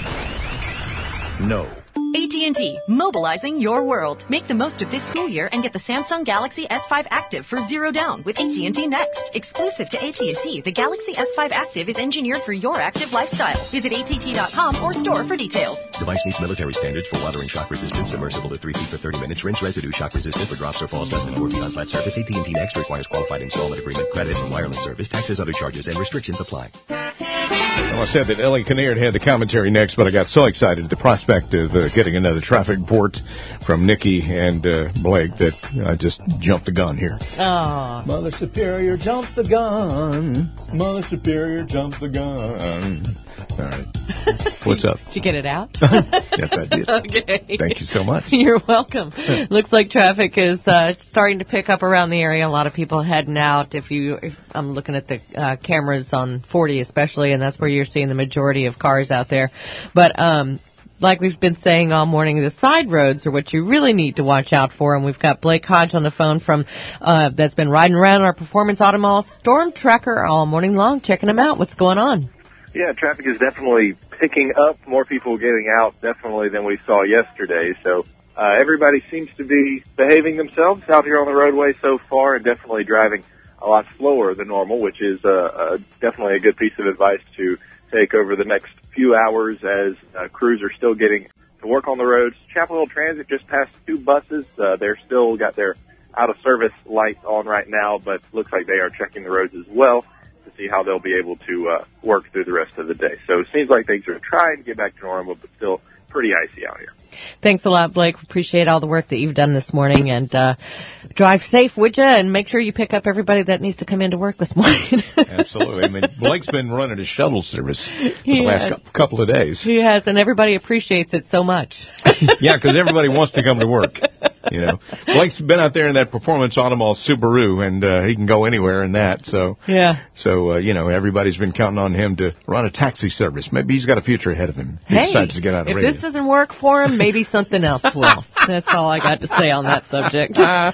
no. AT&T, mobilizing your world. Make the most of this school year and get the Samsung Galaxy S5 Active for $0 down with AT&T Next. Exclusive to AT&T, the Galaxy S5 Active is engineered for your active lifestyle. Visit att.com or store for details. Device meets military standards for watering shock resistance, submersible to 3 feet for 30 minutes, rinse residue shock resistant for drops or falls less than 4 feet on flat surface. AT&T Next requires qualified installment agreement, credit, and wireless service. Taxes, other charges, and restrictions apply. Well, I said that Ellie Kinnaird had the commentary next, but I got so excited at the prospect of getting another traffic report from Nikki and Blake that I just jumped the gun here. Oh. Mother Superior jumped the gun. Mother Superior jumped the gun. All right. What's up? Did you get it out? Yes, I did. Okay. Thank you so much. You're welcome. Looks like traffic is starting to pick up around the area. A lot of people heading out. If I'm looking at the cameras on 40 especially, and that's where you're seeing the majority of cars out there. But like we've been saying all morning, the side roads are what you really need to watch out for. And we've got Blake Hodge on the phone from that's been riding around our Performance Automall Storm Tracker all morning long, checking them out. What's going on? Yeah, traffic is definitely picking up. More people getting out definitely than we saw yesterday. So everybody seems to be behaving themselves out here on the roadway so far, and definitely driving a lot slower than normal, which is definitely a good piece of advice to take over the next few hours as crews are still getting to work on the roads. Chapel Hill Transit just passed 2 buses. They're still got their out-of-service lights on right now, but looks like they are checking the roads as well to see how they'll be able to work through the rest of the day. So it seems like things are trying to get back to normal, but still pretty icy out here. Thanks a lot, Blake. Appreciate all the work that you've done this morning. And drive safe, would you? And make sure you pick up everybody that needs to come into work this morning. Absolutely. I mean, Blake's been running a shuttle service for the last couple of days. He has, and everybody appreciates it so much. Yeah, because everybody wants to come to work. You know, Blake's been out there in that Performance Automall Subaru, and he can go anywhere in that. So, yeah. So you know, everybody's been counting on him to run a taxi service. Maybe he's got a future ahead of him. He decides to get out of radio. If this doesn't work for him, maybe something else will. That's all I got to say on that subject. And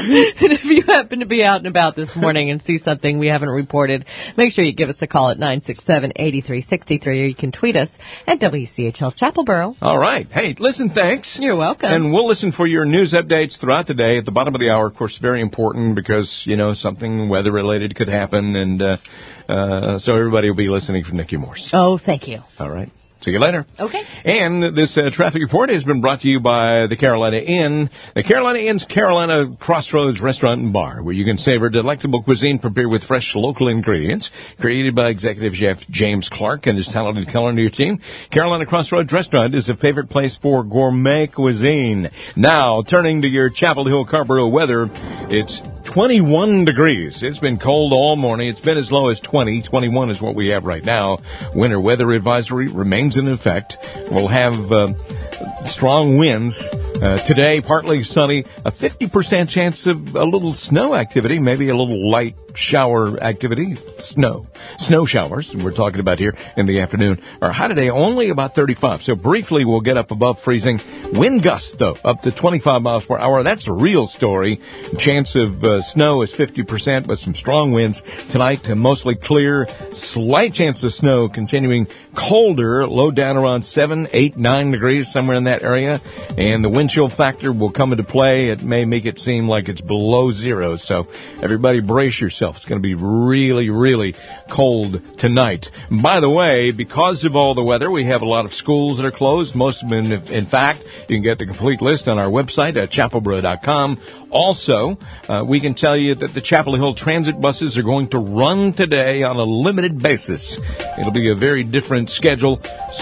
if you happen to be out and about this morning and see something we haven't reported, make sure you give us a call at 967-8363, or you can tweet us at WCHL Chapelboro. All right. Hey, listen, thanks. You're welcome. And we'll listen for your news updates throughout the day. At the bottom of the hour, of course, very important because, you know, something weather-related could happen, and so everybody will be listening for Nikki Morse. Oh, thank you. All right. See you later. Okay. And this traffic report has been brought to you by the Carolina Inn. The Carolina Inn's Carolina Crossroads Restaurant and Bar, where you can savor delectable cuisine prepared with fresh local ingredients. Created by executive chef James Clark and his talented culinary team, Carolina Crossroads Restaurant is a favorite place for gourmet cuisine. Now, turning to your Chapel Hill Carrboro weather, it's 21 degrees. It's been cold all morning. It's been as low as 20. 21 is what we have right now. Winter weather advisory remains in effect. We'll have strong winds. Today, partly sunny, a 50% chance of a little snow activity, maybe a little light shower activity, snow showers we're talking about here in the afternoon. Our high today only about 35, so briefly we'll get up above freezing. Wind gusts, though, up to 25 miles per hour. That's the real story. Chance of snow is 50%, but some strong winds tonight. Mostly clear, slight chance of snow, continuing colder, low down around 7, 8, 9 degrees, somewhere in that area. And the wind chill factor will come into play. It may make it seem like it's below zero, so everybody brace yourself. It's going to be really, really cold tonight. By the way, because of all the weather, we have a lot of schools that are closed. Most of them, in fact, you can get the complete list on our website at chapelboro.com. Also, we can tell you that the Chapel Hill Transit buses are going to run today on a limited basis. It'll be a very different schedule,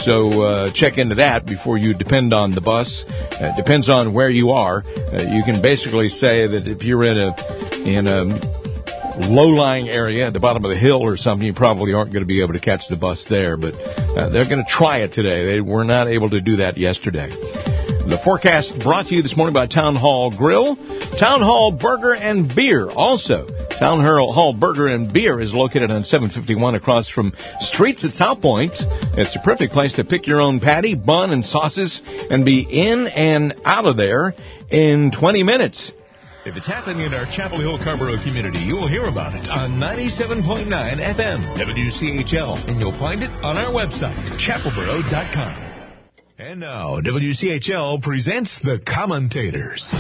so check into that before you depend on the bus. It depends on where you are. You can basically say that if you're in a low-lying area at the bottom of the hill or something, you probably aren't going to be able to catch the bus there, but they're going to try it today. They were not able to do that yesterday. The forecast brought to you this morning by Town Hall Grill, Town Hall Burger and Beer. Also, Town Hall Burger and Beer is located on 751 across from Streets at South Point. It's a perfect place to pick your own patty, bun, and sauces and be in and out of there in 20 minutes. If it's happening in our Chapel Hill Carrboro community, you will hear about it on 97.9 FM WCHL, and you'll find it on our website, chapelboro.com. And now, WCHL presents The Commentators.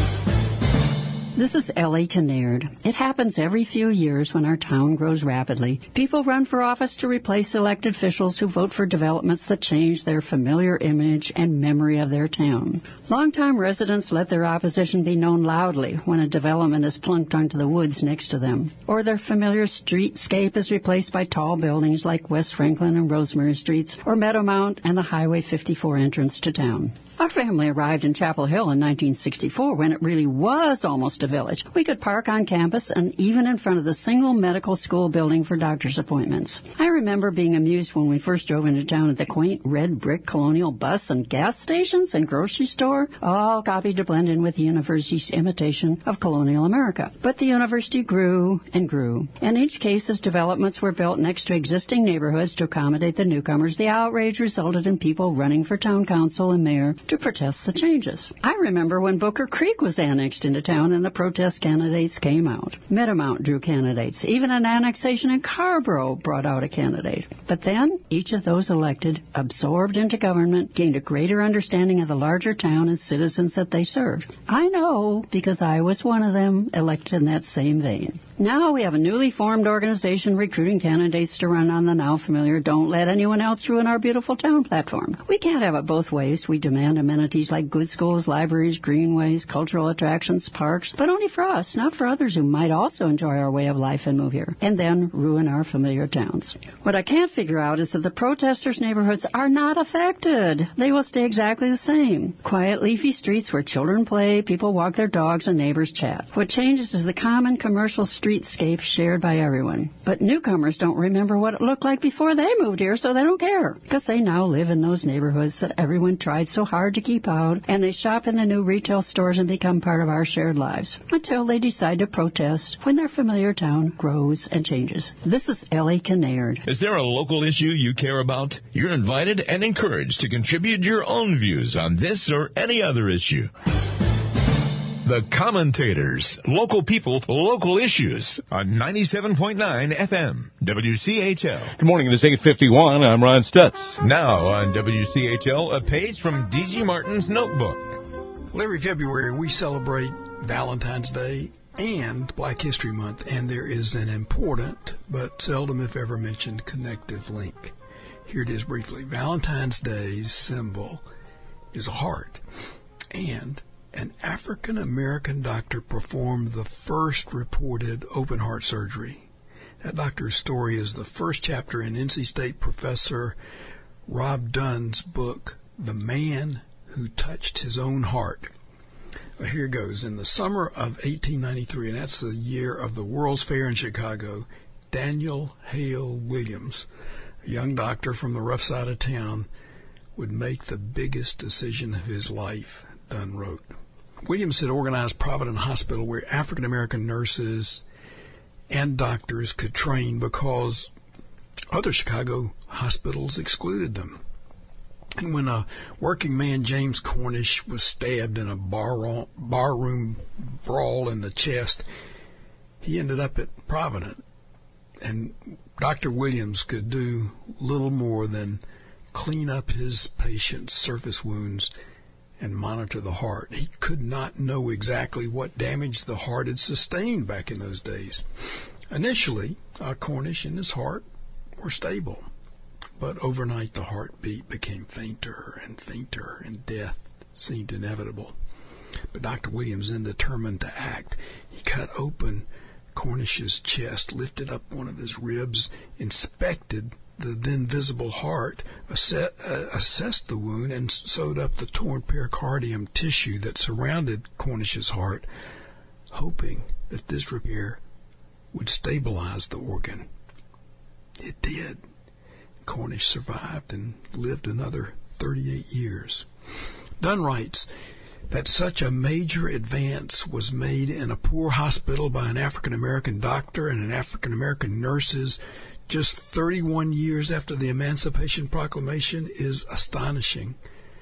This is Ellie Kinnaird. It happens every few years when our town grows rapidly. People run for office to replace elected officials who vote for developments that change their familiar image and memory of their town. Longtime residents let their opposition be known loudly when a development is plunked onto the woods next to them, or their familiar streetscape is replaced by tall buildings like West Franklin and Rosemary Streets, or Meadowmount and the Highway 54 entrance to town. Our family arrived in Chapel Hill in 1964 when it really was almost a village. We could park on campus and even in front of the single medical school building for doctor's appointments. I remember being amused when we first drove into town at the quaint red brick colonial bus and gas stations and grocery store, all copied to blend in with the university's imitation of colonial America. But the university grew and grew. In each case, as developments were built next to existing neighborhoods to accommodate the newcomers, the outrage resulted in people running for town council and mayor to protest the changes. I remember when Booker Creek was annexed into town and the protest candidates came out. Meadowmount drew candidates. Even an annexation in Carrboro brought out a candidate. But then, each of those elected, absorbed into government, gained a greater understanding of the larger town and citizens that they served. I know, because I was one of them, elected in that same vein. Now we have a newly formed organization recruiting candidates to run on the now familiar Don't Let Anyone Else Ruin Our Beautiful Town platform. We can't have it both ways. We demand amenities like good schools, libraries, greenways, cultural attractions, parks, but only for us, not for others who might also enjoy our way of life and move here, and then ruin our familiar towns. What I can't figure out is that the protesters' neighborhoods are not affected. They will stay exactly the same. Quiet, leafy streets where children play, people walk their dogs, and neighbors chat. What changes is the common commercial streetscape shared by everyone. But newcomers don't remember what it looked like before they moved here, so they don't care, because they now live in those neighborhoods that everyone tried so hard to keep out, and they shop in the new retail stores and become part of our shared lives, until they decide to protest when their familiar town grows and changes. This is Ellie Kinnaird. Is there a local issue you care about? You're invited and encouraged to contribute your own views on this or any other issue. The Commentators. Local people, local issues on 97.9 FM, WCHL. Good morning. It is 8:51. I'm Ron Stutz. Now on WCHL, a page from D.G. Martin's notebook. Well, every February we celebrate Valentine's Day and Black History Month, and there is an important but seldom if ever mentioned connective link. Here it is briefly. Valentine's Day's symbol is a heart, and an African-American doctor performed the first reported open-heart surgery. That doctor's story is the first chapter in NC State professor Rob Dunn's book, The Man Who Touched His Own Heart. Well, here goes. In the summer of 1893, and that's the year of the World's Fair in Chicago, Daniel Hale Williams, a young doctor from the rough side of town, would make the biggest decision of his life, Dunn wrote. Williams had organized Providence Hospital where African-American nurses and doctors could train because other Chicago hospitals excluded them. And when a working man, James Cornish, was stabbed in a barroom brawl in the chest, he ended up at Providence. And Dr. Williams could do little more than clean up his patient's surface wounds and monitor the heart. He could not know exactly what damage the heart had sustained back in those days. Initially, Cornish and his heart were stable, but overnight the heartbeat became fainter and fainter, and death seemed inevitable. But Dr. Williams then determined to act. He cut open Cornish's chest, lifted up one of his ribs, inspected the then visible heart, assessed the wound, and sewed up the torn pericardium tissue that surrounded Cornish's heart, hoping that this repair would stabilize the organ. It did. Cornish survived and lived another 38 years. Dunn writes, that such a major advance was made in a poor hospital by an African-American doctor and an African-American nurses just 31 years after the Emancipation Proclamation is astonishing.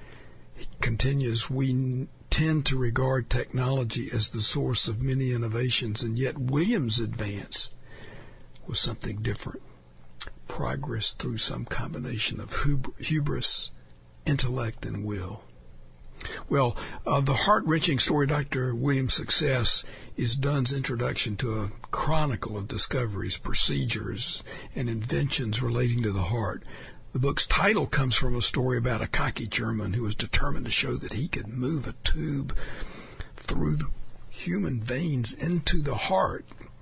He continues, we tend to regard technology as the source of many innovations, and yet Williams' advance was something different. Progress through some combination of hubris, intellect, and will. Well, the heart-wrenching story of Dr. Williams' success is Dunn's introduction to a chronicle of discoveries, procedures, and inventions relating to the heart. The book's title comes from a story about a cocky German who was determined to show that he could move a tube through the human veins into the heart.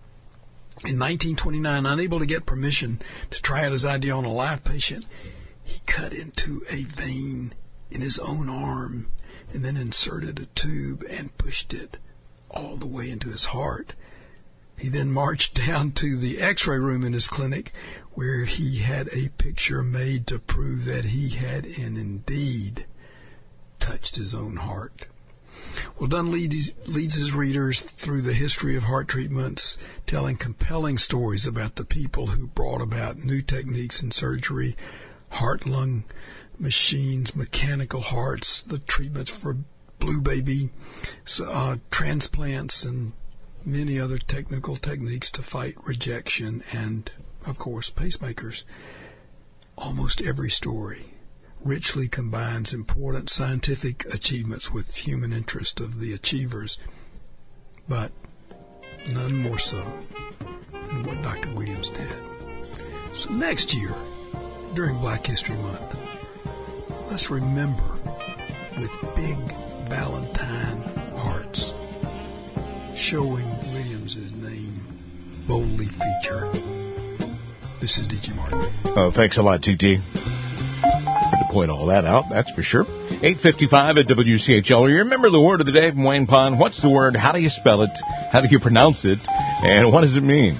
In 1929, unable to get permission to try out his idea on a live patient, he cut into a vein in his own arm and then inserted a tube and pushed it all the way into his heart. He then marched down to the x-ray room in his clinic where he had a picture made to prove that he had indeed touched his own heart. Well, Dunn leads his readers through the history of heart treatments, telling compelling stories about the people who brought about new techniques in surgery, heart-lung machines, mechanical hearts, the treatments for blue baby, transplants, and many other technical techniques to fight rejection and, of course, pacemakers. Almost every story richly combines important scientific achievements with human interest of the achievers, but none more so than what Dr. Williams did. So next year, during Black History Month, let's remember with big Valentine hearts, showing Williams' name boldly featured. This is D.G. Martin. Oh, thanks a lot, T.T. Good to point all that out, that's for sure. 8:55 at WCHL. You remember the word of the day from Wayne Pond? What's the word? How do you spell it? How do you pronounce it? And what does it mean?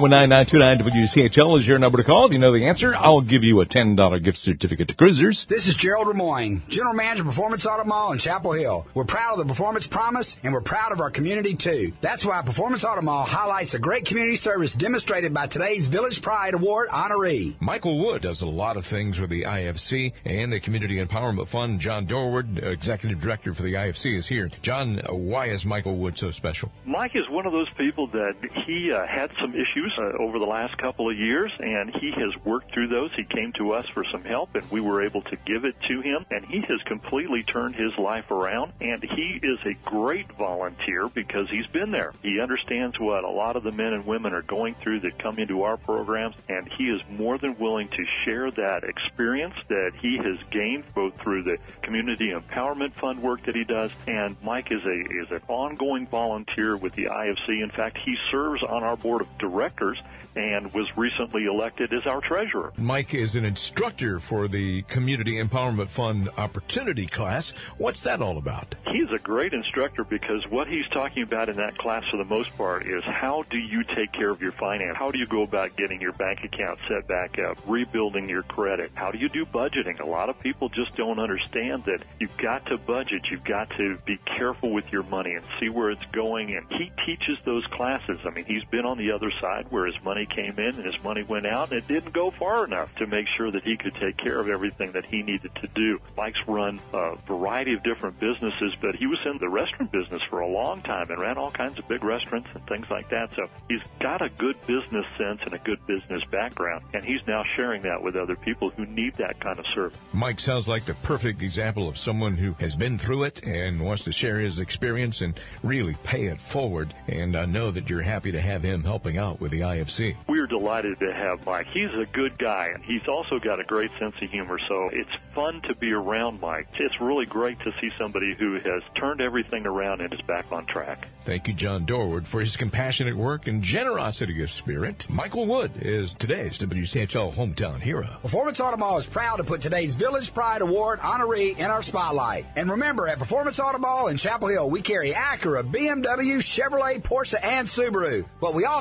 919-929 WCHL is your number to call. If you know the answer, I'll give you a $10 gift certificate to Cruisers. This is Gerald Remoyne, General Manager of Performance Auto Mall in Chapel Hill. We're proud of the Performance Promise, and we're proud of our community, too. That's why Performance Auto Mall highlights the great community service demonstrated by today's Village Pride Award honoree. Michael Wood does a lot of things with the IFC and the Community Empowerment Fund. John Dorward, Executive Director for the IFC, is here. John, why is Michael Wood so special? Mike is one of those people that he had some issues over the last couple of years, and he has worked through those. He came to us for some help, and we were able to give it to him, and he has completely turned his life around, and he is a great volunteer because he's been there. He understands what a lot of the men and women are going through that come into our programs, and he is more than willing to share that experience that he has gained both through the Community Empowerment Fund work that he does, and Mike is an ongoing volunteer with the IFC. In fact, he serves on our board of directors and was recently elected as our treasurer. Mike is an instructor for the Community Empowerment Fund Opportunity Class. What's that all about? He's a great instructor because what he's talking about in that class for the most part is how do you take care of your finance? How do you go about getting your bank account set back up, rebuilding your credit? How do you do budgeting? A lot of people just don't understand that you've got to budget. You've got to be careful with your money and see where it's going. And he teaches those classes. I mean, he's been on the other side where his money came in and his money went out, and it didn't go far enough to make sure that he could take care of everything that he needed to do. Mike's run a variety of different businesses, but he was in the restaurant business for a long time and ran all kinds of big restaurants and things like that. So he's got a good business sense and a good business background, and he's now sharing that with other people who need that kind of service. Mike sounds like the perfect example of someone who has been through it and wants to share his experience and really pay it forward. And I know that you're happy to have him helping out with the IFC. We're delighted to have Mike. He's a good guy, and he's also got a great sense of humor, so it's fun to be around Mike. It's really great to see somebody who has turned everything around and is back on track. Thank you, John Dorward, for his compassionate work and generosity of spirit. Michael Wood is today's WCHL Hometown Hero. Performance Auto Mall is proud to put today's Village Pride Award honoree in our spotlight. And remember, at Performance Auto Mall in Chapel Hill, we carry Acura, BMW, Chevrolet, Porsche, and Subaru. But we also have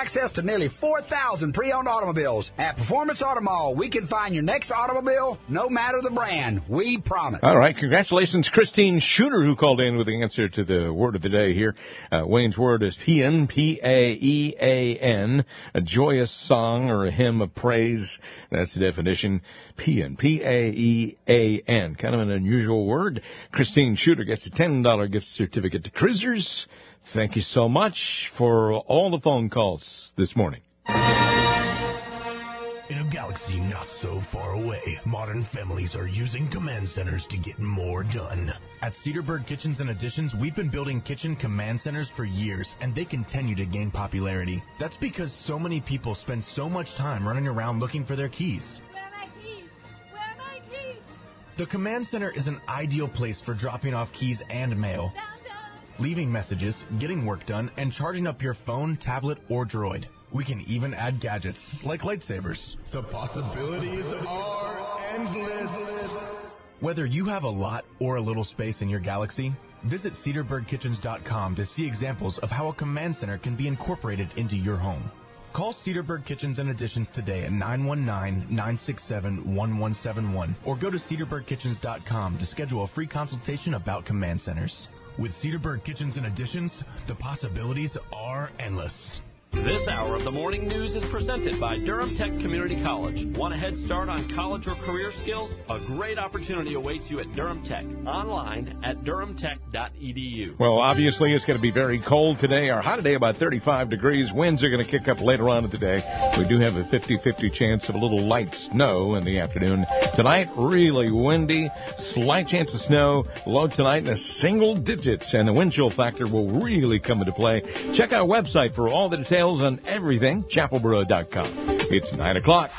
access to nearly 4,000 pre-owned automobiles. At Performance Auto Mall, we can find your next automobile, no matter the brand. We promise. All right. Congratulations, Christine Shooter, who called in with the answer to the word of the day here. Wayne's word is Paean, P-A-E-A-N, a joyous song or a hymn of praise. That's the definition. Paean, P-A-E-A-N. Kind of an unusual word. Christine Shooter gets a $10 gift certificate to Cruisers. Thank you so much for all the phone calls this morning. In a galaxy not so far away, modern families are using command centers to get more done. At Cedarburg Kitchens and Additions, we've been building kitchen command centers for years, and they continue to gain popularity. That's because so many people spend so much time running around looking for their keys. Where are my keys? Where are my keys? The command center is an ideal place for dropping off keys and mail, leaving messages, getting work done, and charging up your phone, tablet, or droid. We can even add gadgets, like lightsabers. The possibilities are endless. Whether you have a lot or a little space in your galaxy, visit CedarburgKitchens.com to see examples of how a command center can be incorporated into your home. Call Cedarburg Kitchens and Additions today at 919-967-1171 or go to CedarburgKitchens.com to schedule a free consultation about command centers. With Cedarburg Kitchens and Additions, the possibilities are endless. This hour of the morning news is presented by Durham Tech Community College. Want a head start on college or career skills? A great opportunity awaits you at Durham Tech. Online at durhamtech.edu. Well, obviously, it's going to be very cold today. Our high today about 35 degrees. Winds are going to kick up later on in the day. We do have a 50-50 chance of a little light snow in the afternoon. Tonight, really windy. Slight chance of snow. Low tonight in the single digits. And the wind chill factor will really come into play. Check our website for all the details on everything, chapelboro.com. It's 9 o'clock.